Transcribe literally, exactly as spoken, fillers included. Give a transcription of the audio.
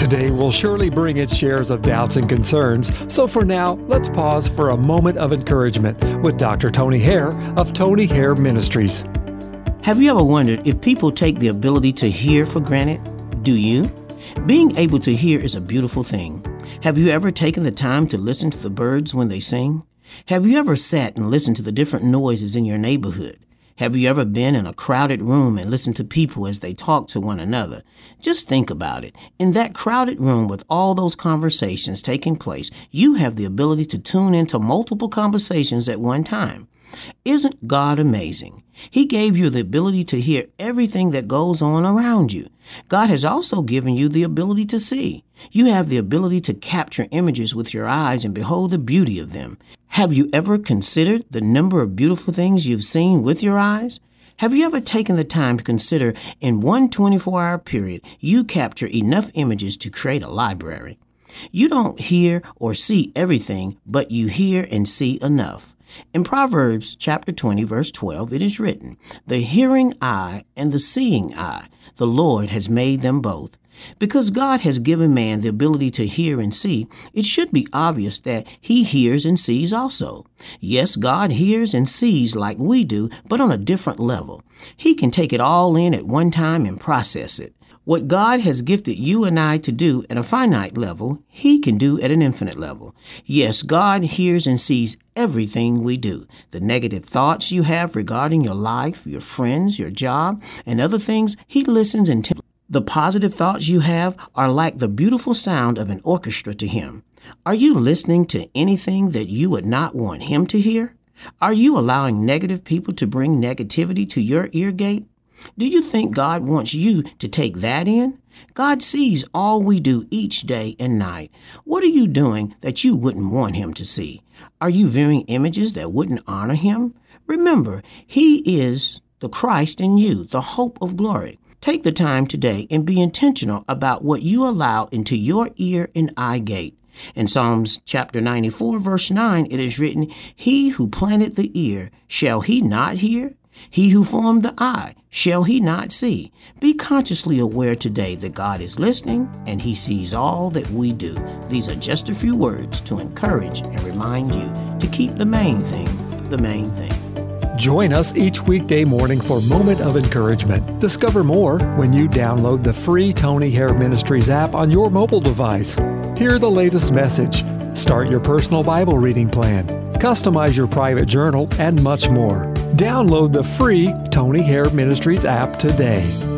Today will surely bring its shares of doubts and concerns, so for now, let's pause for a moment of encouragement with Doctor Tony Hare of Tony Hare Ministries. Have you ever wondered if people take the ability to hear for granted? Do you? Being able to hear is a beautiful thing. Have you ever taken the time to listen to the birds when they sing? Have you ever sat and listened to the different noises in your neighborhood? Have you ever been in a crowded room and listened to people as they talk to one another? Just think about it. In that crowded room with all those conversations taking place, you have the ability to tune into multiple conversations at one time. Isn't God amazing? He gave you the ability to hear everything that goes on around you. God has also given you the ability to see. You have the ability to capture images with your eyes and behold the beauty of them. Have you ever considered the number of beautiful things you've seen with your eyes? Have you ever taken the time to consider in one twenty-four hour period, you capture enough images to create a library? You don't hear or see everything, but you hear and see enough. In Proverbs chapter twenty, verse twelve, it is written, "The hearing eye and the seeing eye, the Lord has made them both." Because God has given man the ability to hear and see, it should be obvious that he hears and sees also. Yes, God hears and sees like we do, but on a different level. He can take it all in at one time and process it. What God has gifted you and I to do at a finite level, He can do at an infinite level. Yes, God hears and sees everything we do. The negative thoughts you have regarding your life, your friends, your job, and other things, He listens intently. The positive thoughts you have are like the beautiful sound of an orchestra to Him. Are you listening to anything that you would not want Him to hear? Are you allowing negative people to bring negativity to your ear gate? Do you think God wants you to take that in? God sees all we do each day and night. What are you doing that you wouldn't want Him to see? Are you viewing images that wouldn't honor Him? Remember, He is the Christ in you, the hope of glory. Take the time today and be intentional about what you allow into your ear and eye gate. In Psalms chapter ninety-four, verse nine, it is written, "He who planted the ear, shall he not hear? He who formed the eye, shall he not see?" Be consciously aware today that God is listening and He sees all that we do. These are just a few words to encourage and remind you to keep the main thing, the main thing. Join us each weekday morning for Moment of Encouragement. Discover more when you download the free Tony Hare Ministries app on your mobile device. Hear the latest message, start your personal Bible reading plan, customize your private journal, and much more. Download the free Tony Hare Ministries app today.